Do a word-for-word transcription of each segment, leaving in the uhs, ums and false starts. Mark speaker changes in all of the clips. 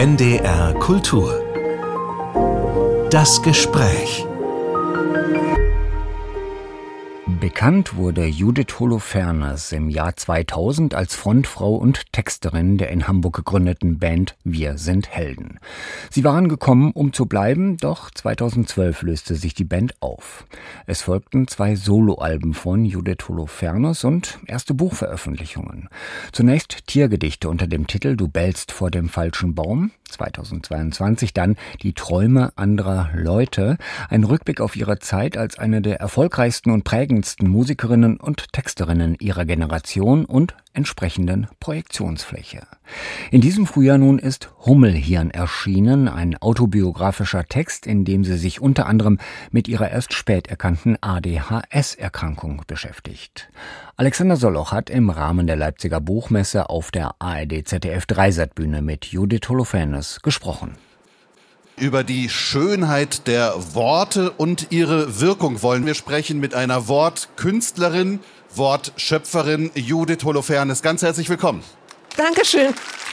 Speaker 1: N D R Kultur. Das Gespräch.
Speaker 2: Bekannt wurde Judith Holofernes im Jahr zweitausend als Frontfrau und Texterin der in Hamburg gegründeten Band Wir sind Helden. Sie waren gekommen, um zu bleiben, doch zweitausendzwölf löste sich die Band auf. Es folgten zwei Soloalben von Judith Holofernes und erste Buchveröffentlichungen. Zunächst Tiergedichte unter dem Titel Du bellst vor dem falschen Baum, zweitausendzweiundzwanzig dann Die Träume anderer Leute, ein Rückblick auf ihre Zeit als eine der erfolgreichsten und prägendsten Musikerinnen und Texterinnen ihrer Generation und entsprechenden Projektionsfläche. In diesem Frühjahr nun ist Hummelhirn erschienen, ein autobiografischer Text, in dem sie sich unter anderem mit ihrer erst spät erkannten A D H S-Erkrankung beschäftigt. Alexander Soloch hat im Rahmen der Leipziger Buchmesse auf der A R D Z D F Dreisat-Bühne mit Judith Holofernes gesprochen.
Speaker 3: Über die Schönheit der Worte und ihre Wirkung wollen wir sprechen mit einer Wortkünstlerin, Wortschöpferin Judith Holofernes. Ganz herzlich willkommen.
Speaker 4: Dankeschön.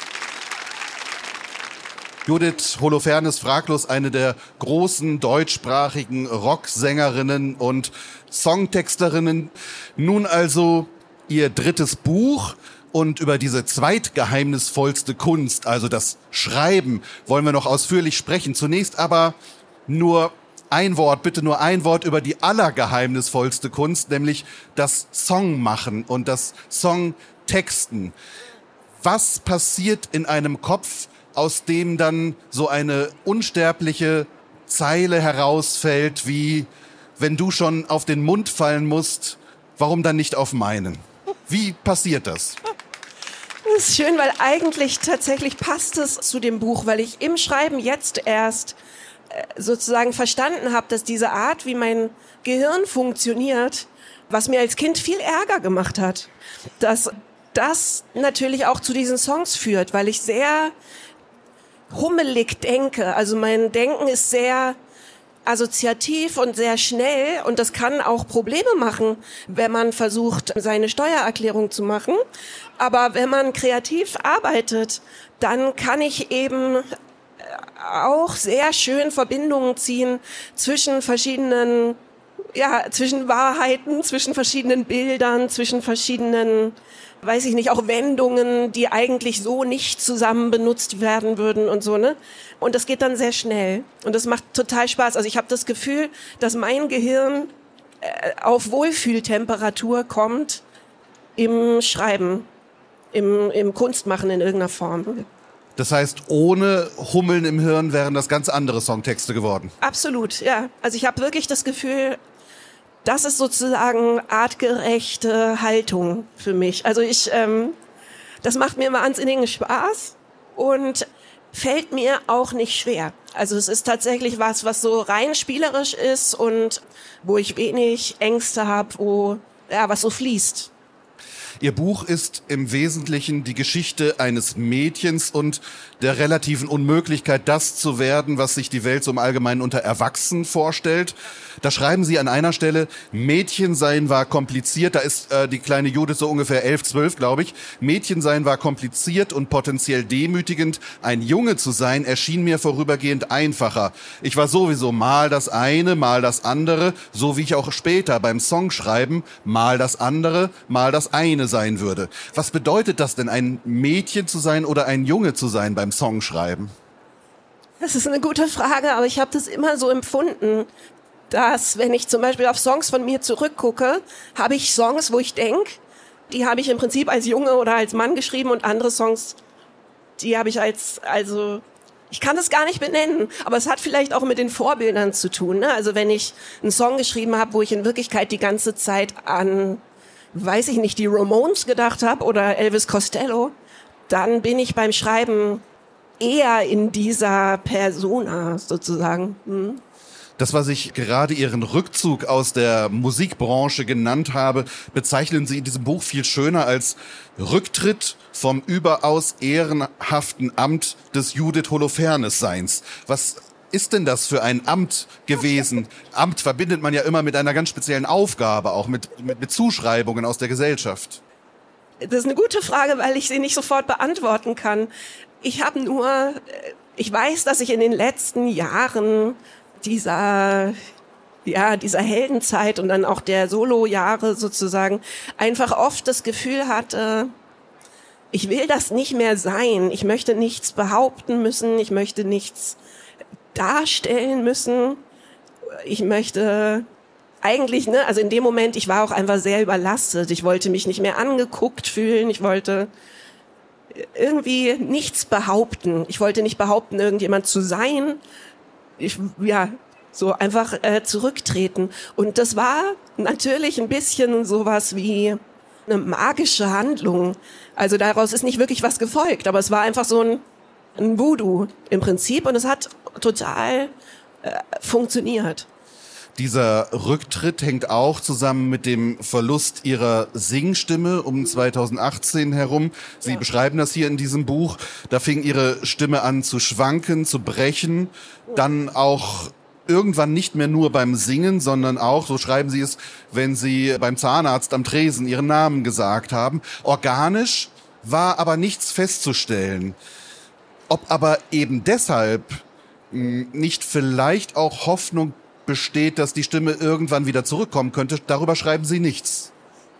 Speaker 3: Judith Holofernes, fraglos eine der großen deutschsprachigen Rocksängerinnen und Songtexterinnen. Nun also ihr drittes Buch. Und über diese zweitgeheimnisvollste Kunst, also das Schreiben, wollen wir noch ausführlich sprechen. Zunächst aber nur ein Wort, bitte nur ein Wort über die allergeheimnisvollste Kunst, nämlich das Songmachen und das Songtexten. Was passiert in einem Kopf, aus dem dann so eine unsterbliche Zeile herausfällt, wie wenn du schon auf den Mund fallen musst, warum dann nicht auf meinen? Wie passiert das?
Speaker 4: Das ist schön, weil eigentlich tatsächlich passt es zu dem Buch, weil ich im Schreiben jetzt erst äh, sozusagen verstanden habe, dass diese Art, wie mein Gehirn funktioniert, was mir als Kind viel Ärger gemacht hat, dass das natürlich auch zu diesen Songs führt, weil ich sehr hummelig denke. Also mein Denken ist sehr assoziativ und sehr schnell und das kann auch Probleme machen, wenn man versucht, seine Steuererklärung zu machen. Aber wenn man kreativ arbeitet, dann kann ich eben auch sehr schön Verbindungen ziehen zwischen verschiedenen, ja, zwischen Wahrheiten, zwischen verschiedenen Bildern, zwischen verschiedenen, weiß ich nicht, auch Wendungen, die eigentlich so nicht zusammen benutzt werden würden und so, ne? Und das geht dann sehr schnell. Und das macht total Spaß. Also ich habe das Gefühl, dass mein Gehirn äh, auf Wohlfühltemperatur kommt im Schreiben, im, im Kunstmachen in irgendeiner Form.
Speaker 3: Das heißt, ohne Hummeln im Hirn wären das ganz andere Songtexte geworden?
Speaker 4: Absolut, ja. Also ich habe wirklich das Gefühl, das ist sozusagen artgerechte Haltung für mich. Also ich, ähm, das macht mir wahnsinnigen Spaß und fällt mir auch nicht schwer. Also es ist tatsächlich was, was so rein spielerisch ist und wo ich wenig Ängste habe, wo, ja, was so fließt.
Speaker 3: Ihr Buch ist im Wesentlichen die Geschichte eines Mädchens und der relativen Unmöglichkeit, das zu werden, was sich die Welt so im Allgemeinen unter Erwachsen vorstellt. Da schreiben Sie an einer Stelle, Mädchensein war kompliziert, da ist äh, die kleine Judith so ungefähr elf, zwölf, glaube ich. Mädchensein war kompliziert und potenziell demütigend. Ein Junge zu sein erschien mir vorübergehend einfacher. Ich war sowieso mal das eine, mal das andere, so wie ich auch später beim Songschreiben mal das andere, mal das eine sein würde. Was bedeutet das denn, ein Mädchen zu sein oder ein Junge zu sein beim Songschreiben?
Speaker 4: Das ist eine gute Frage, aber ich habe das immer so empfunden, dass wenn ich zum Beispiel auf Songs von mir zurückgucke, habe ich Songs, wo ich denke, die habe ich im Prinzip als Junge oder als Mann geschrieben und andere Songs, die habe ich als, also ich kann das gar nicht benennen, aber es hat vielleicht auch mit den Vorbildern zu tun, ne? Also wenn ich einen Song geschrieben habe, wo ich in Wirklichkeit die ganze Zeit an, weiß ich nicht, die Ramones gedacht habe oder Elvis Costello, dann bin ich beim Schreiben eher in dieser Persona sozusagen. Hm.
Speaker 3: Das, was ich gerade Ihren Rückzug aus der Musikbranche genannt habe, bezeichnen Sie in diesem Buch viel schöner als Rücktritt vom überaus ehrenhaften Amt des Judith Holofernes-Seins. Was ist denn das für ein Amt gewesen? Amt verbindet man ja immer mit einer ganz speziellen Aufgabe, auch mit, mit, mit Zuschreibungen aus der Gesellschaft.
Speaker 4: Das ist eine gute Frage, weil ich sie nicht sofort beantworten kann. Ich habe nur ich weiß, dass ich in den letzten Jahren dieser, ja, dieser Heldenzeit und dann auch der Solo-Jahre sozusagen einfach oft das Gefühl hatte, ich will das nicht mehr sein. Ich möchte nichts behaupten müssen. Ich möchte nichts darstellen müssen. Ich möchte eigentlich, ne, also in dem Moment, ich war auch einfach sehr überlastet. Ich wollte mich nicht mehr angeguckt fühlen. Ich wollte irgendwie nichts behaupten. Ich wollte nicht behaupten, irgendjemand zu sein. Ich, ja, so einfach äh, zurücktreten. Und das war natürlich ein bisschen sowas wie eine magische Handlung. Also daraus ist nicht wirklich was gefolgt, aber es war einfach so ein, ein Voodoo im Prinzip und es hat total äh, funktioniert.
Speaker 3: Dieser Rücktritt hängt auch zusammen mit dem Verlust ihrer Singstimme um zweitausendachtzehn herum. Sie ja. beschreiben das hier in diesem Buch. Da fing ihre Stimme an zu schwanken, zu brechen, dann auch irgendwann nicht mehr nur beim Singen, sondern auch, so schreiben Sie es, wenn Sie beim Zahnarzt am Tresen Ihren Namen gesagt haben. Organisch war aber nichts festzustellen. Ob aber eben deshalb mh, nicht vielleicht auch Hoffnung besteht, dass die Stimme irgendwann wieder zurückkommen könnte, darüber schreiben Sie nichts.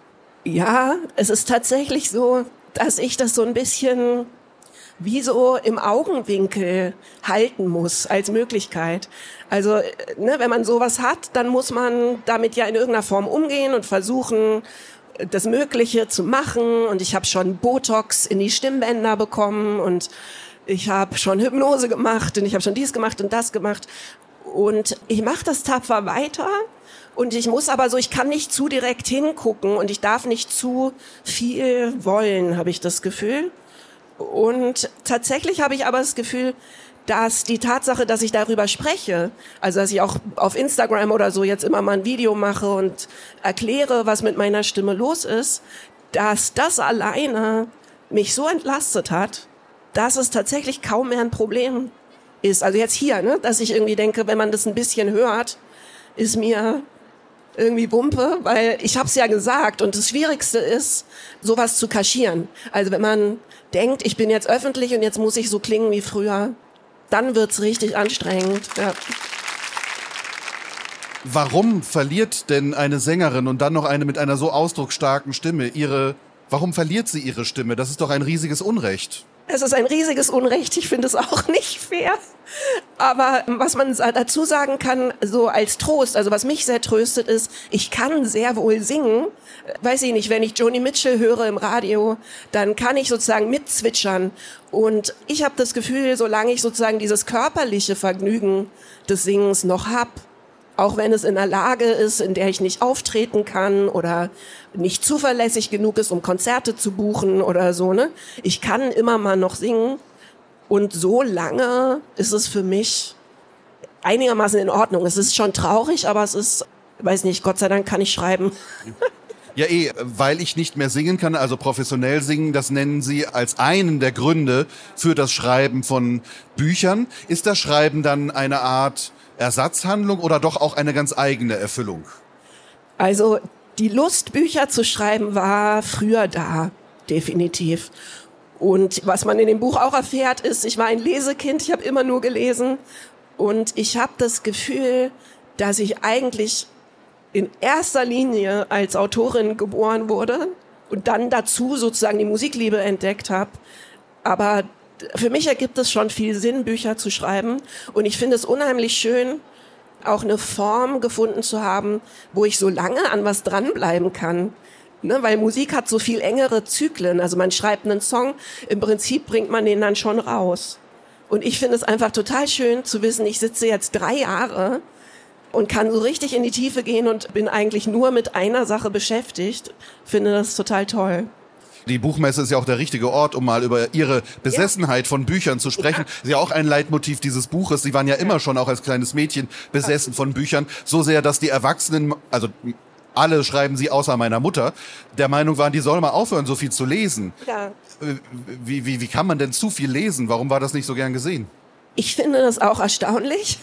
Speaker 4: Ja, es ist tatsächlich so, dass ich das so ein bisschen wie so im Augenwinkel halten muss als Möglichkeit. Also, ne, wenn man sowas hat, dann muss man damit ja in irgendeiner Form umgehen und versuchen, das Mögliche zu machen. Und ich habe schon Botox in die Stimmbänder bekommen und ich habe schon Hypnose gemacht und ich habe schon dies gemacht und das gemacht. Und ich mache das tapfer weiter. Und ich muss aber so, ich kann nicht zu direkt hingucken und ich darf nicht zu viel wollen, habe ich das Gefühl. Und tatsächlich habe ich aber das Gefühl, dass die Tatsache, dass ich darüber spreche, also dass ich auch auf Instagram oder so jetzt immer mal ein Video mache und erkläre, was mit meiner Stimme los ist, dass das alleine mich so entlastet hat, dass es tatsächlich kaum mehr ein Problem ist. Also jetzt hier, ne, dass ich irgendwie denke, wenn man das ein bisschen hört, ist mir irgendwie Wumpe, weil ich habe es ja gesagt und das Schwierigste ist, sowas zu kaschieren. Also wenn man denkt, ich bin jetzt öffentlich und jetzt muss ich so klingen wie früher, dann wird's richtig anstrengend. Ja.
Speaker 3: Warum verliert denn eine Sängerin und dann noch eine mit einer so ausdrucksstarken Stimme ihre, warum verliert sie ihre Stimme? Das ist doch ein riesiges Unrecht.
Speaker 4: Es ist ein riesiges Unrecht. Ich finde es auch nicht fair. Aber was man dazu sagen kann, so als Trost, also was mich sehr tröstet ist, ich kann sehr wohl singen. Weiß ich nicht, wenn ich Joni Mitchell höre im Radio, dann kann ich sozusagen mitzwitschern. Und ich habe das Gefühl, solange ich sozusagen dieses körperliche Vergnügen des Singens noch hab, auch wenn es in einer Lage ist, in der ich nicht auftreten kann oder nicht zuverlässig genug ist, um Konzerte zu buchen oder so, ne? Ich kann immer mal noch singen und so lange ist es für mich einigermaßen in Ordnung. Es ist schon traurig, aber es ist, weiß nicht, Gott sei Dank kann ich schreiben.
Speaker 3: Ja, eh, weil ich nicht mehr singen kann, also professionell singen, das nennen Sie als einen der Gründe für das Schreiben von Büchern. Ist das Schreiben dann eine Art Ersatzhandlung oder doch auch eine ganz eigene Erfüllung?
Speaker 4: Also die Lust, Bücher zu schreiben, war früher da, definitiv. Und was man in dem Buch auch erfährt, ist, ich war ein Lesekind, ich habe immer nur gelesen. Und ich habe das Gefühl, dass ich eigentlich in erster Linie als Autorin geboren wurde und dann dazu sozusagen die Musikliebe entdeckt habe. Aber für mich ergibt es schon viel Sinn, Bücher zu schreiben. Und ich finde es unheimlich schön, auch eine Form gefunden zu haben, wo ich so lange an was dranbleiben kann. Ne, weil Musik hat so viel engere Zyklen. Also man schreibt einen Song, im Prinzip bringt man den dann schon raus. Und ich finde es einfach total schön zu wissen, ich sitze jetzt drei Jahre und kann so richtig in die Tiefe gehen und bin eigentlich nur mit einer Sache beschäftigt. Finde das total toll.
Speaker 3: Die Buchmesse ist ja auch der richtige Ort, um mal über Ihre Besessenheit ja. von Büchern zu sprechen. Ja. Das ist ja auch ein Leitmotiv dieses Buches. Sie waren ja immer schon auch als kleines Mädchen besessen von Büchern. So sehr, dass die Erwachsenen, also alle schreiben Sie außer meiner Mutter, der Meinung waren, die soll mal aufhören, so viel zu lesen.
Speaker 4: Ja.
Speaker 3: Wie, wie, wie kann man denn zu viel lesen? Warum war das nicht so gern gesehen?
Speaker 4: Ich finde das auch erstaunlich.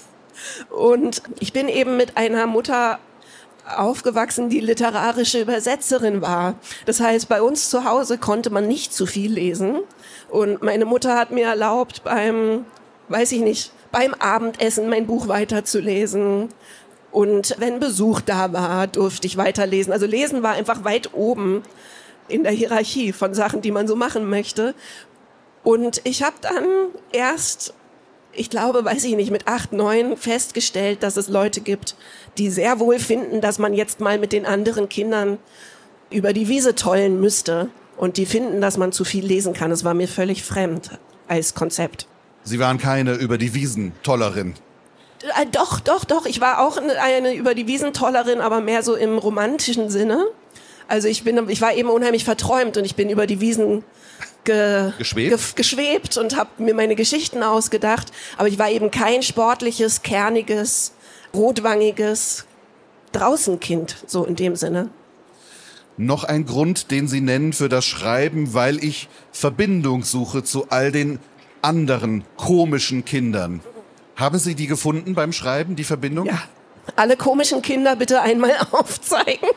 Speaker 4: Und ich bin eben mit einer Mutter aufgewachsen, die literarische Übersetzerin war. Das heißt, bei uns zu Hause konnte man nicht zu viel lesen. Und meine Mutter hat mir erlaubt, beim weiß ich nicht, beim Abendessen mein Buch weiterzulesen. Und wenn Besuch da war, durfte ich weiterlesen. Also Lesen war einfach weit oben in der Hierarchie von Sachen, die man so machen möchte. Und ich habe dann erst, ich glaube, weiß ich nicht, mit acht, neun festgestellt, dass es Leute gibt, die sehr wohl finden, dass man jetzt mal mit den anderen Kindern über die Wiese tollen müsste. Und die finden, dass man zu viel lesen kann. Es war mir völlig fremd als Konzept.
Speaker 3: Sie waren keine über die Wiesen Tollerin.
Speaker 4: Äh, doch, doch, doch. Ich war auch eine, eine über die Wiesen Tollerin, aber mehr so im romantischen Sinne. Also ich bin, ich war eben unheimlich verträumt und ich bin über die Wiesen ge,
Speaker 3: geschwebt?
Speaker 4: Ge, geschwebt und habe mir meine Geschichten ausgedacht. Aber ich war eben kein sportliches, kerniges, rotwangiges Draußenkind, so in dem Sinne.
Speaker 3: Noch ein Grund, den Sie nennen für das Schreiben, weil ich Verbindung suche zu all den anderen komischen Kindern. Haben Sie die gefunden beim Schreiben, die Verbindung?
Speaker 4: Ja, alle komischen Kinder bitte einmal aufzeigen.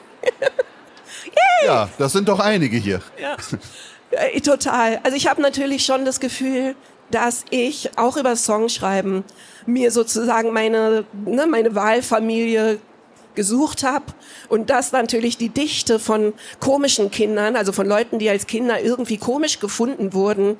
Speaker 3: Ja, das sind doch einige hier.
Speaker 4: Ja, äh, total. Also ich habe natürlich schon das Gefühl, dass ich auch über Songschreiben mir sozusagen meine, ne, meine Wahlfamilie gesucht habe und dass natürlich die Dichte von komischen Kindern, also von Leuten, die als Kinder irgendwie komisch gefunden wurden,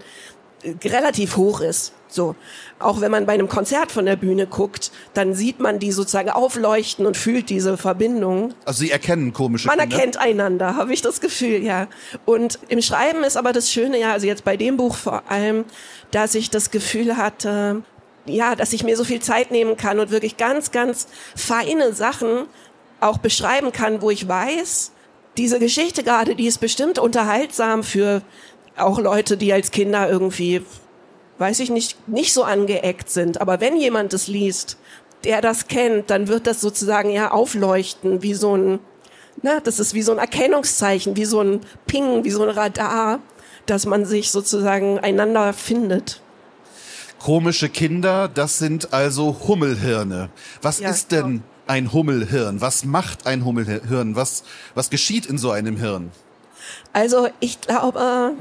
Speaker 4: relativ hoch ist. So, auch wenn man bei einem Konzert von der Bühne guckt, dann sieht man die sozusagen aufleuchten und fühlt diese Verbindung.
Speaker 3: Also Sie erkennen komische
Speaker 4: Man
Speaker 3: Kinder?
Speaker 4: Man erkennt einander, habe ich das Gefühl, ja. Und im Schreiben ist aber das Schöne, ja, also jetzt bei dem Buch vor allem, dass ich das Gefühl hatte, ja, dass ich mir so viel Zeit nehmen kann und wirklich ganz, ganz feine Sachen auch beschreiben kann, wo ich weiß, diese Geschichte gerade, die ist bestimmt unterhaltsam für auch Leute, die als Kinder irgendwie, weiß ich nicht, nicht so angeeckt sind. Aber wenn jemand das liest, der das kennt, dann wird das sozusagen ja aufleuchten, wie so ein, na, das ist wie so ein Erkennungszeichen, wie so ein Ping, wie so ein Radar, dass man sich sozusagen einander findet.
Speaker 3: Komische Kinder, das sind also Hummelhirne. Was
Speaker 4: Ja,
Speaker 3: ist denn ein Hummelhirn? Was macht ein Hummelhirn? Was, was geschieht in so einem Hirn?
Speaker 4: Also ich glaube,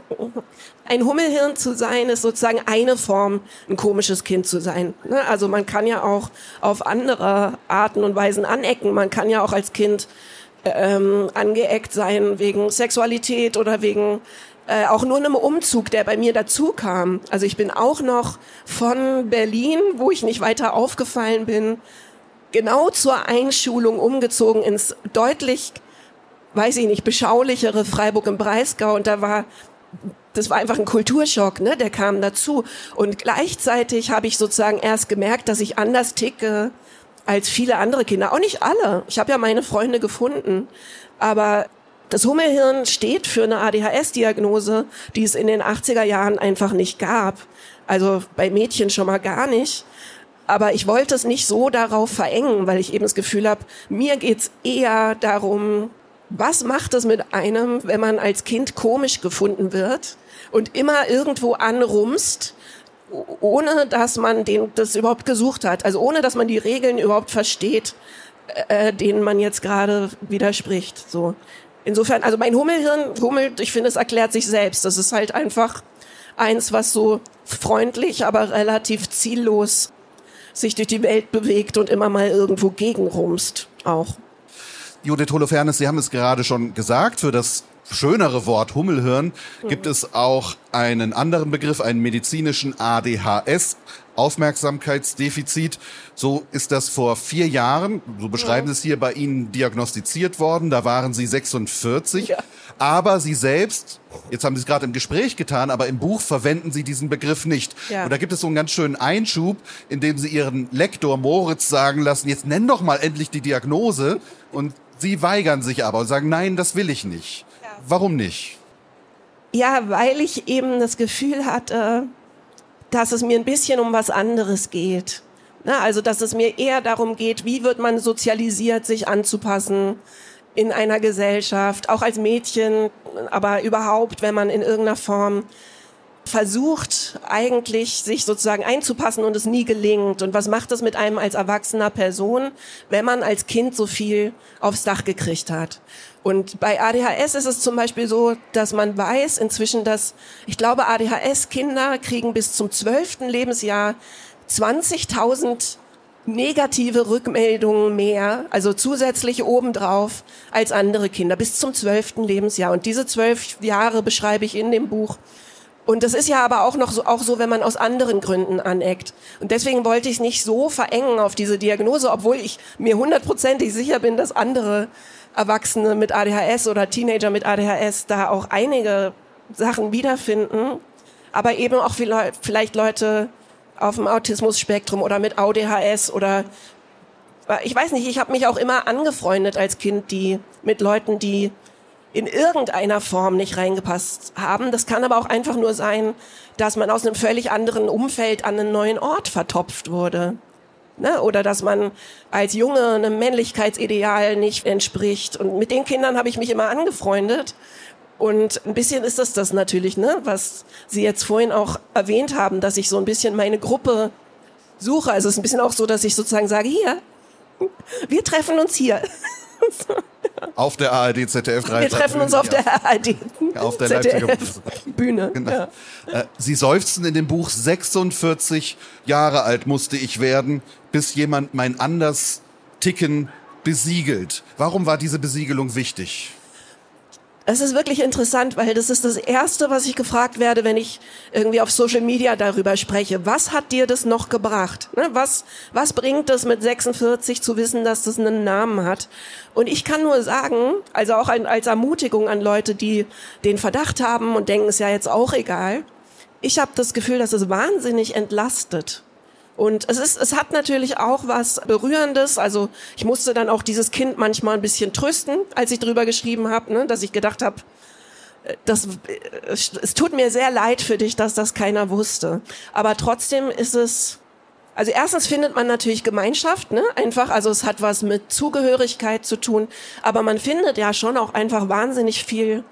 Speaker 4: ein Hummelhirn zu sein, ist sozusagen eine Form, ein komisches Kind zu sein. Also man kann ja auch auf andere Arten und Weisen anecken. Man kann ja auch als Kind ähm, angeeckt sein wegen Sexualität oder wegen äh, auch nur einem Umzug, der bei mir dazu kam. Also ich bin auch noch von Berlin, wo ich nicht weiter aufgefallen bin, genau zur Einschulung umgezogen ins deutlich, weiß ich nicht, beschaulichere Freiburg im Breisgau. Und da war, das war einfach ein Kulturschock, ne? Der kam dazu. Und gleichzeitig habe ich sozusagen erst gemerkt, dass ich anders ticke als viele andere Kinder. Auch nicht alle. Ich habe ja meine Freunde gefunden. Aber das Hummelhirn steht für eine A D H S-Diagnose, die es in den achtziger Jahren einfach nicht gab. Also bei Mädchen schon mal gar nicht. Aber ich wollte es nicht so darauf verengen, weil ich eben das Gefühl habe, mir geht's eher darum, was macht es mit einem, wenn man als Kind komisch gefunden wird und immer irgendwo anrumst, ohne dass man den, das überhaupt gesucht hat, also ohne dass man die Regeln überhaupt versteht, äh, denen man jetzt gerade widerspricht. So. Insofern, also mein Hummelhirn, Hummel, ich finde, es erklärt sich selbst. Das ist halt einfach eins, was so freundlich, aber relativ ziellos sich durch die Welt bewegt und immer mal irgendwo gegenrumst auch.
Speaker 3: Judith Holofernes, Sie haben es gerade schon gesagt, für das schönere Wort Hummelhirn gibt es auch einen anderen Begriff, einen medizinischen A D H S, Aufmerksamkeitsdefizit. So ist das vor vier Jahren, so beschreiben Sie es hier, bei Ihnen diagnostiziert worden. Da waren Sie sechsundvierzig. Ja. Aber Sie selbst, jetzt haben Sie es gerade im Gespräch getan, aber im Buch verwenden Sie diesen Begriff nicht. Ja. Und da gibt es so einen ganz schönen Einschub, in dem Sie Ihren Lektor Moritz sagen lassen, jetzt nenn doch mal endlich die Diagnose. Und Sie weigern sich aber und sagen, nein, das will ich nicht. Ja. Warum nicht?
Speaker 4: Ja, weil ich eben das Gefühl hatte, dass es mir ein bisschen um was anderes geht. Also, dass es mir eher darum geht, wie wird man sozialisiert, sich anzupassen in einer Gesellschaft, auch als Mädchen, aber überhaupt, wenn man in irgendeiner Form versucht, eigentlich sich sozusagen einzupassen und es nie gelingt. Und was macht das mit einem als erwachsener Person, wenn man als Kind so viel aufs Dach gekriegt hat? Und bei A D H S ist es zum Beispiel so, dass man weiß inzwischen, dass, ich glaube, A D H S-Kinder kriegen bis zum zwölften Lebensjahr zwanzigtausend negative Rückmeldungen mehr, also zusätzlich obendrauf als andere Kinder, bis zum zwölften Lebensjahr. Und diese zwölf Jahre beschreibe ich in dem Buch. Und das ist ja aber auch noch so, auch so, wenn man aus anderen Gründen aneckt. Und deswegen wollte ich es nicht so verengen auf diese Diagnose, obwohl ich mir hundertprozentig sicher bin, dass andere Erwachsene mit A D H S oder Teenager mit A D H S da auch einige Sachen wiederfinden. Aber eben auch vielleicht Leute auf dem Autismus-Spektrum oder mit A D H S oder ich weiß nicht, ich habe mich auch immer angefreundet als Kind, die mit Leuten, die in irgendeiner Form nicht reingepasst haben. Das kann aber auch einfach nur sein, dass man aus einem völlig anderen Umfeld an einen neuen Ort vertopft wurde. Ne? Oder dass man als Junge einem Männlichkeitsideal nicht entspricht. Und mit den Kindern habe ich mich immer angefreundet. Und ein bisschen ist das das natürlich, ne, was Sie jetzt vorhin auch erwähnt haben, dass ich so ein bisschen meine Gruppe suche. Also es ist ein bisschen auch so, dass ich sozusagen sage, hier, wir treffen uns hier.
Speaker 3: Auf der A R D Z D F drei.
Speaker 4: Wir treffen uns auf der A R D
Speaker 3: auf der
Speaker 4: Z D F Bühne.
Speaker 3: Genau.
Speaker 4: Ja.
Speaker 3: Sie seufzen in dem Buch, sechsundvierzig Jahre alt musste ich werden, bis jemand mein anders Ticken besiegelt. Warum war diese Besiegelung wichtig?
Speaker 4: Es ist wirklich interessant, weil das ist das Erste, was ich gefragt werde, wenn ich irgendwie auf Social Media darüber spreche. Was hat dir das noch gebracht? Ne? Was, was bringt es mit sechsundvierzig zu wissen, dass das einen Namen hat? Und ich kann nur sagen, also auch ein, als Ermutigung an Leute, die den Verdacht haben und denken, ist ja jetzt auch egal. Ich habe das Gefühl, dass es wahnsinnig entlastet. Und es ist, es hat natürlich auch was Berührendes. Also ich musste dann auch dieses Kind manchmal ein bisschen trösten, als ich drüber geschrieben habe, ne, dass ich gedacht habe, das, es tut mir sehr leid für dich, dass das keiner wusste. Aber trotzdem ist es, also erstens findet man natürlich Gemeinschaft, ne, einfach, also es hat was mit Zugehörigkeit zu tun. Aber man findet ja schon auch einfach wahnsinnig viel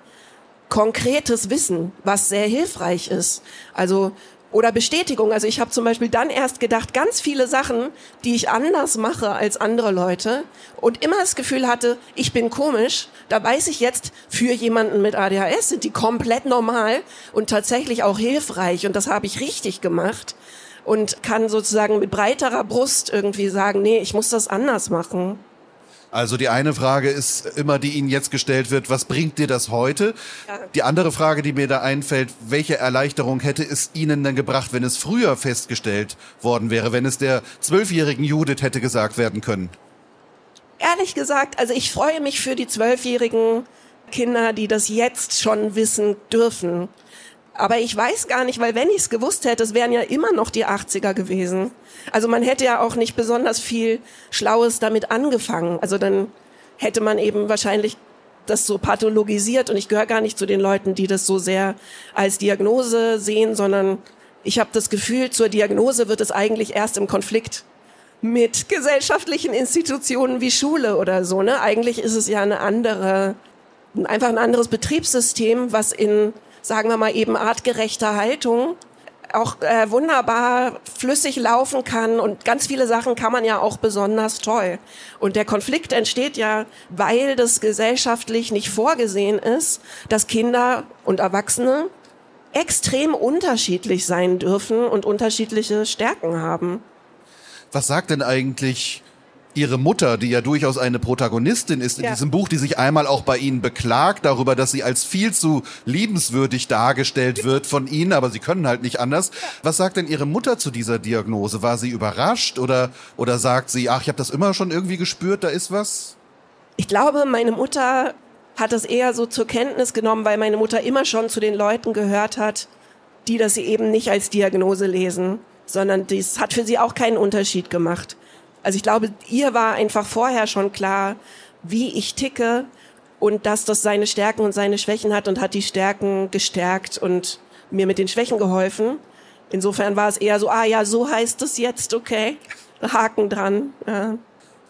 Speaker 4: konkretes Wissen, was sehr hilfreich ist. Also oder Bestätigung. Also ich habe zum Beispiel dann erst gedacht, ganz viele Sachen, die ich anders mache als andere Leute und immer das Gefühl hatte, ich bin komisch, da weiß ich jetzt, für jemanden mit A D H S sind die komplett normal und tatsächlich auch hilfreich und das habe ich richtig gemacht und kann sozusagen mit breiterer Brust irgendwie sagen, nee, ich muss das anders machen.
Speaker 3: Also die eine Frage ist immer, die Ihnen jetzt gestellt wird, was bringt dir das heute?
Speaker 4: Ja.
Speaker 3: Die andere Frage, die mir da einfällt, welche Erleichterung hätte es Ihnen denn gebracht, wenn es früher festgestellt worden wäre, wenn es der zwölfjährigen Judith hätte gesagt werden können?
Speaker 4: Ehrlich gesagt, also ich freue mich für die zwölfjährigen Kinder, die das jetzt schon wissen dürfen. Aber ich weiß gar nicht, weil wenn ich es gewusst hätte, es wären ja immer noch die achtziger gewesen. Also man hätte ja auch nicht besonders viel Schlaues damit angefangen. Also dann hätte man eben wahrscheinlich das so pathologisiert. Und ich gehöre gar nicht zu den Leuten, die das so sehr als Diagnose sehen, sondern ich habe das Gefühl, zur Diagnose wird es eigentlich erst im Konflikt mit gesellschaftlichen Institutionen wie Schule oder so. Ne? Eigentlich ist es ja eine andere, einfach ein anderes Betriebssystem, was in, sagen wir mal, eben artgerechter Haltung auch äh, wunderbar flüssig laufen kann und ganz viele Sachen kann man ja auch besonders toll. Und der Konflikt entsteht ja, weil das gesellschaftlich nicht vorgesehen ist, dass Kinder und Erwachsene extrem unterschiedlich sein dürfen und unterschiedliche Stärken haben.
Speaker 3: Was sagt denn eigentlich Ihre Mutter, die ja durchaus eine Protagonistin ist in
Speaker 4: ja.
Speaker 3: diesem Buch, die sich einmal auch bei Ihnen beklagt darüber, dass sie als viel zu liebenswürdig dargestellt wird von Ihnen, aber Sie können halt nicht anders. Ja. Was sagt denn Ihre Mutter zu dieser Diagnose? War sie überrascht oder, oder sagt sie, ach, ich habe das immer schon irgendwie gespürt, da ist was?
Speaker 4: Ich glaube, meine Mutter hat das eher so zur Kenntnis genommen, weil meine Mutter immer schon zu den Leuten gehört hat, die das eben nicht als Diagnose lesen, sondern das hat für sie auch keinen Unterschied gemacht. Also ich glaube, ihr war einfach vorher schon klar, wie ich ticke und dass das seine Stärken und seine Schwächen hat und hat die Stärken gestärkt und mir mit den Schwächen geholfen. Insofern war es eher so, ah ja, so heißt es jetzt, okay, Haken dran. Ja.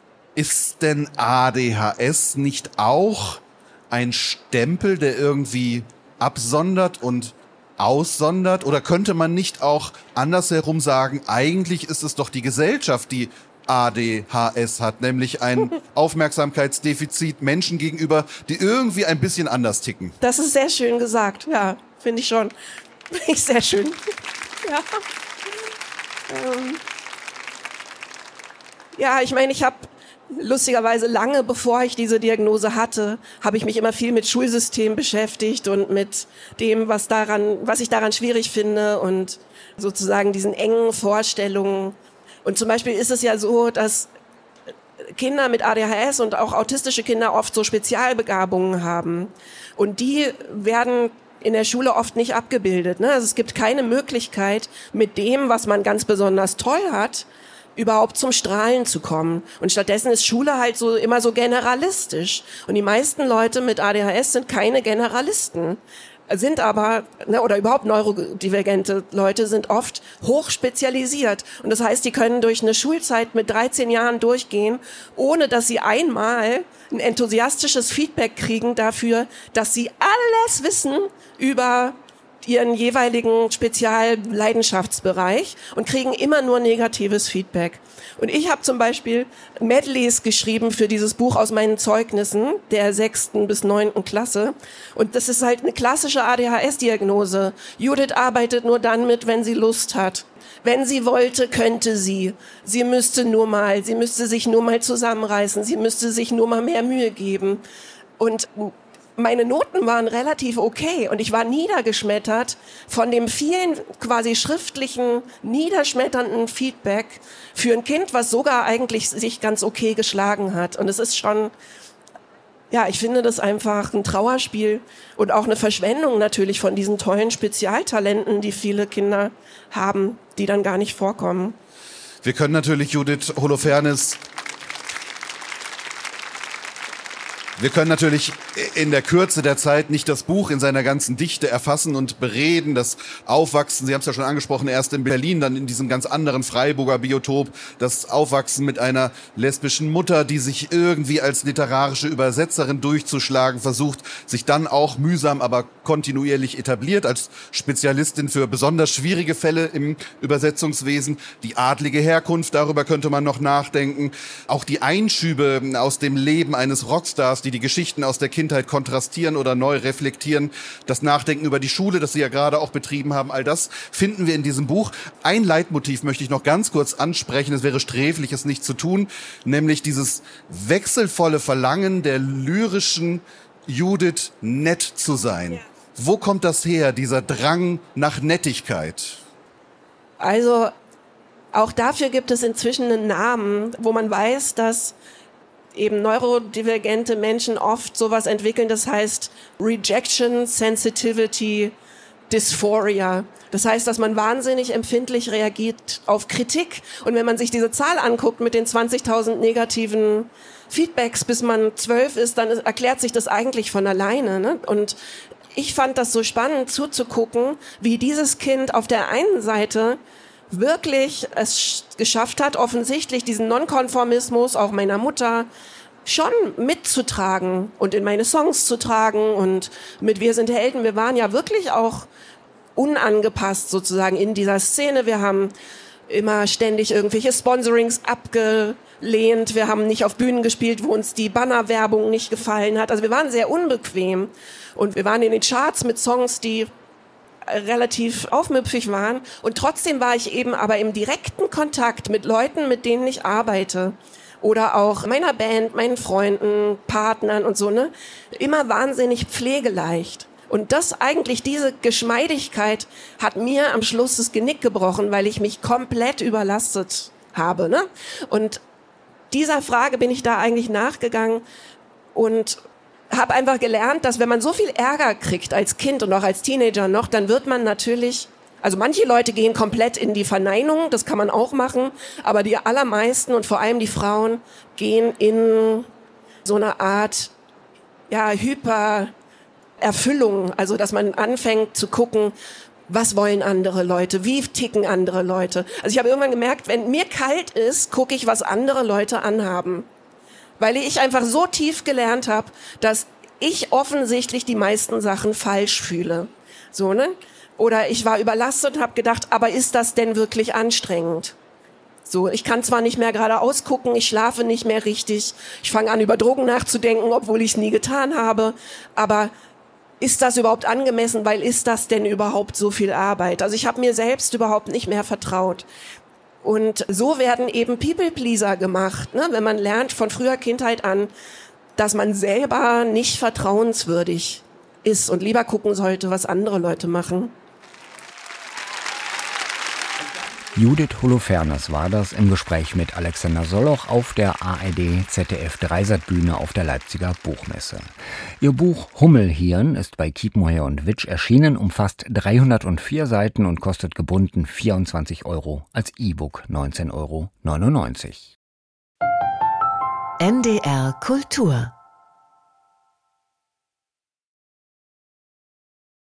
Speaker 3: Ist denn A D H S nicht auch ein Stempel, der irgendwie absondert und aussondert? Oder könnte man nicht auch andersherum sagen, eigentlich ist es doch die Gesellschaft, die A D H S hat, nämlich ein Aufmerksamkeitsdefizit Menschen gegenüber, die irgendwie ein bisschen anders ticken.
Speaker 4: Das ist sehr schön gesagt, ja, finde ich schon. Finde ich sehr schön. Ja. Ähm. Ja, ich meine, ich habe lustigerweise lange bevor ich diese Diagnose hatte, habe ich mich immer viel mit Schulsystem beschäftigt und mit dem, was daran, was ich daran schwierig finde und sozusagen diesen engen Vorstellungen. Und zum Beispiel ist es ja so, dass Kinder mit A D H S und auch autistische Kinder oft so Spezialbegabungen haben. Und die werden in der Schule oft nicht abgebildet. Ne? Also es gibt keine Möglichkeit, mit dem, was man ganz besonders toll hat, überhaupt zum Strahlen zu kommen. Und stattdessen ist Schule halt so immer so generalistisch. Und die meisten Leute mit A D H S sind keine Generalisten, sind aber, ne, oder überhaupt neurodivergente Leute sind oft hochspezialisiert. Und das heißt, die können durch eine Schulzeit mit dreizehn Jahren durchgehen, ohne dass sie einmal ein enthusiastisches Feedback kriegen dafür, dass sie alles wissen über ihren jeweiligen Spezialleidenschaftsbereich und kriegen immer nur negatives Feedback. Und ich habe zum Beispiel Medleys geschrieben für dieses Buch aus meinen Zeugnissen der sechsten bis neunten Klasse. Und das ist halt eine klassische A D H S-Diagnose. Judith arbeitet nur dann mit, wenn sie Lust hat. Wenn sie wollte, könnte sie. Sie müsste nur mal, sie müsste sich nur mal zusammenreißen. Sie müsste sich nur mal mehr Mühe geben. Und meine Noten waren relativ okay und ich war niedergeschmettert von dem vielen quasi schriftlichen, niederschmetternden Feedback für ein Kind, was sogar eigentlich sich ganz okay geschlagen hat. Und es ist schon, ja, ich finde das einfach ein Trauerspiel und auch eine Verschwendung natürlich von diesen tollen Spezialtalenten, die viele Kinder haben, die dann gar nicht vorkommen.
Speaker 3: Wir können natürlich Judith Holofernes Wir können natürlich in der Kürze der Zeit nicht das Buch in seiner ganzen Dichte erfassen und bereden. Das Aufwachsen, Sie haben es ja schon angesprochen, erst in Berlin, dann in diesem ganz anderen Freiburger Biotop. Das Aufwachsen mit einer lesbischen Mutter, die sich irgendwie als literarische Übersetzerin durchzuschlagen versucht, sich dann auch mühsam, aber kontinuierlich etabliert als Spezialistin für besonders schwierige Fälle im Übersetzungswesen. Die adlige Herkunft, darüber könnte man noch nachdenken. Auch die Einschübe aus dem Leben eines Rockstars, die die Geschichten aus der Kindheit kontrastieren oder neu reflektieren. Das Nachdenken über die Schule, das Sie ja gerade auch betrieben haben, all das finden wir in diesem Buch. Ein Leitmotiv möchte ich noch ganz kurz ansprechen, es wäre sträflich, es nicht zu tun, nämlich dieses wechselvolle Verlangen der lyrischen Judith, nett zu sein. Ja. Wo kommt das her, dieser Drang nach Nettigkeit?
Speaker 4: Also auch dafür gibt es inzwischen einen Namen, wo man weiß, dass eben neurodivergente Menschen oft sowas entwickeln, das heißt Rejection Sensitivity Dysphoria. Das heißt, dass man wahnsinnig empfindlich reagiert auf Kritik. Und wenn man sich diese Zahl anguckt mit den zwanzigtausend negativen Feedbacks, bis man zwölf ist, dann erklärt sich das eigentlich von alleine, ne? Und ich fand das so spannend zuzugucken, wie dieses Kind auf der einen Seite wirklich es geschafft hat, offensichtlich diesen Nonkonformismus auch meiner Mutter schon mitzutragen und in meine Songs zu tragen und mit Wir sind Helden. Wir waren ja wirklich auch unangepasst sozusagen in dieser Szene. Wir haben immer ständig irgendwelche Sponsorings abgelehnt. Wir haben nicht auf Bühnen gespielt, wo uns die Bannerwerbung nicht gefallen hat. Also wir waren sehr unbequem und wir waren in den Charts mit Songs, die relativ aufmüpfig waren. Und trotzdem war ich eben aber im direkten Kontakt mit Leuten, mit denen ich arbeite. Oder auch meiner Band, meinen Freunden, Partnern und so, ne? Immer wahnsinnig pflegeleicht. Und das eigentlich, diese Geschmeidigkeit hat mir am Schluss das Genick gebrochen, weil ich mich komplett überlastet habe, ne? Und dieser Frage bin ich da eigentlich nachgegangen und habe einfach gelernt, dass wenn man so viel Ärger kriegt als Kind und auch als Teenager noch, dann wird man natürlich, also manche Leute gehen komplett in die Verneinung, das kann man auch machen, aber die allermeisten und vor allem die Frauen gehen in so eine Art, ja, Hypererfüllung, also dass man anfängt zu gucken, was wollen andere Leute, wie ticken andere Leute. Also ich habe irgendwann gemerkt, wenn mir kalt ist, gucke ich, was andere Leute anhaben. Weil ich einfach so tief gelernt habe, dass ich offensichtlich die meisten Sachen falsch fühle. So, ne? Oder ich war überlastet und habe gedacht, aber ist das denn wirklich anstrengend? So, ich kann zwar nicht mehr geradeaus gucken, ich schlafe nicht mehr richtig, ich fange an, über Drogen nachzudenken, obwohl ich es nie getan habe, aber ist das überhaupt angemessen, weil ist das denn überhaupt so viel Arbeit? Also ich habe mir selbst überhaupt nicht mehr vertraut. Und so werden eben People-Pleaser gemacht, ne? Wenn man lernt von früher Kindheit an, dass man selber nicht vertrauenswürdig ist und lieber gucken sollte, was andere Leute machen.
Speaker 2: Judith Holofernes war das im Gespräch mit Alexander Solloch auf der A R D Z D F Dreisat-Bühne auf der Leipziger Buchmesse. Ihr Buch Hummelhirn ist bei Kiepenheuer und Witsch erschienen, umfasst dreihundertvier Seiten und kostet gebunden vierundzwanzig Euro, als E-Book neunzehn Euro neunundneunzig.
Speaker 1: N D R Kultur